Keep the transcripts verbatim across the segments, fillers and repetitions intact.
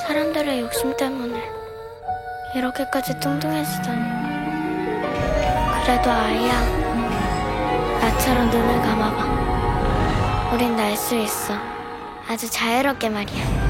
사람들의 욕심 때문에 이렇게까지 뚱뚱해지다니. 그래도 아이야, 나처럼 눈을 감아봐. 우린 날 수 있어. 아주 자유롭게 말이야.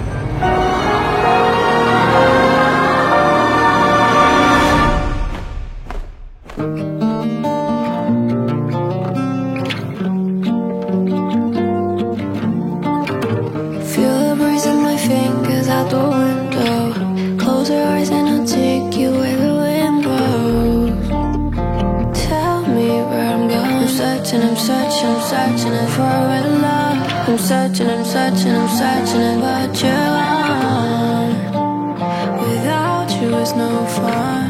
Out the window, close your eyes and I'll take you where the wind blows. Tell me where I'm going. I'm searching, I'm searching, I'm searching for a real love. I'm searching, I'm searching, I'm searching, but you're gone. Without you it's no fun.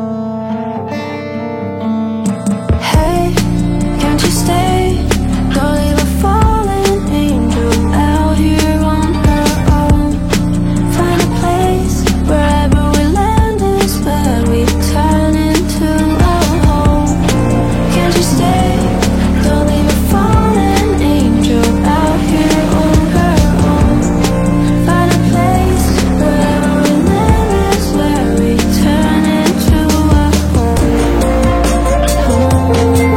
Hey, can't you stay? Don't leave a fallen angel out here on her own. Find a place, wherever we land is where we turn into a home. Can't you stay? Don't leave a fallen angel out here on her own. Find a place, wherever we land is where we turn into a home. Home.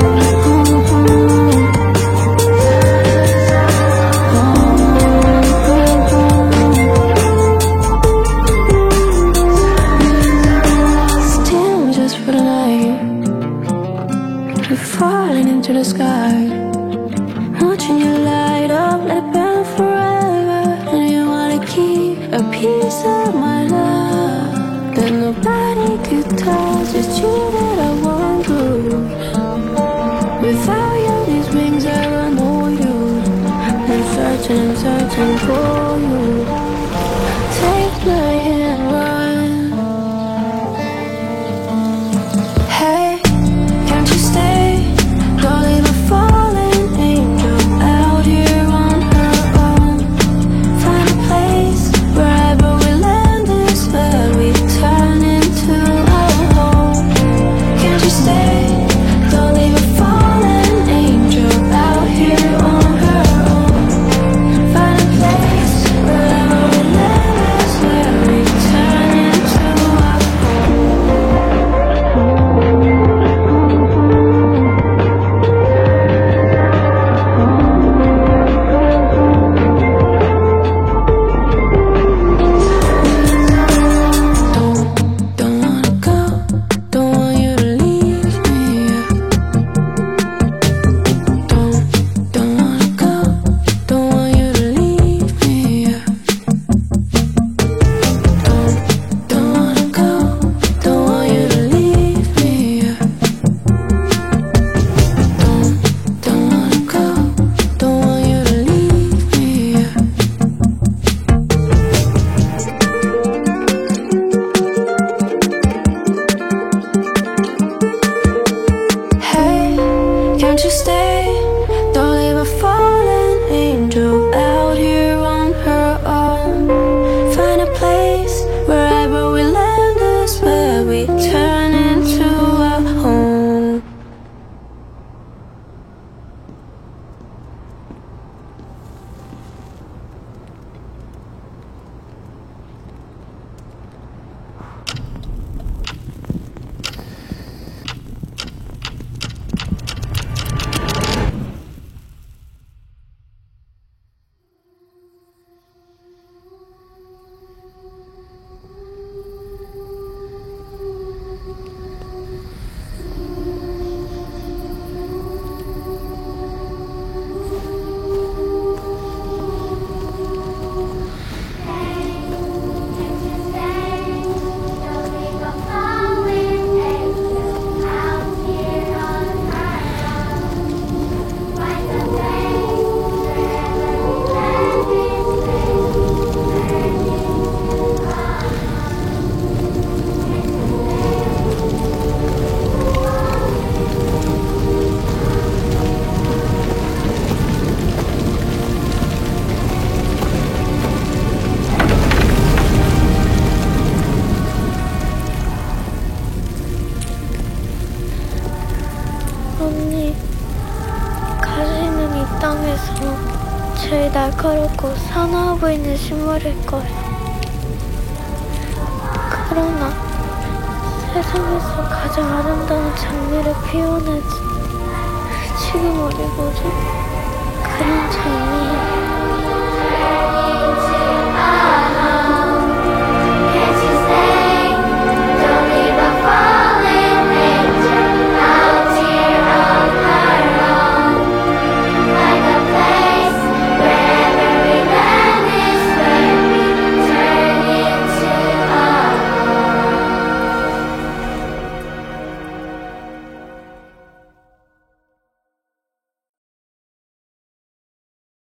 Falling into the sky, watching you light up, let it burn forever. And you wanna keep a piece of my love that nobody could touch. It's you that I want to lose. Without you, these wings are no use. I'm searching, I'm searching for you. Take my hand, run. Hey, can't you stay? Don't leave a fallen angel out here on her own. Find a place, wherever we land is where we turn into a home. Can't you stay? Don't leave a fallen angel out here on her own. Find a place, wherever we land is where we turn into a Don't wanna go, don't want you to leave me. Don't, don't wanna go, don't want you to leave me. Don't, don't wanna go, don't want you to leave me. Don't, don't wanna go, don't want you to leave me. Hey, can't you stay? Don't leave a fallen angel out here on her own. Find a place, wherever we land is where we turn into a home. 언니, 가시는 이 땅에서 제일 날카롭고 사나워 보이는 식물일 거예요. 그러나 세상에서 가장 아름다운 장미를 피워내지. 지금 우리 모두 그런 장미야.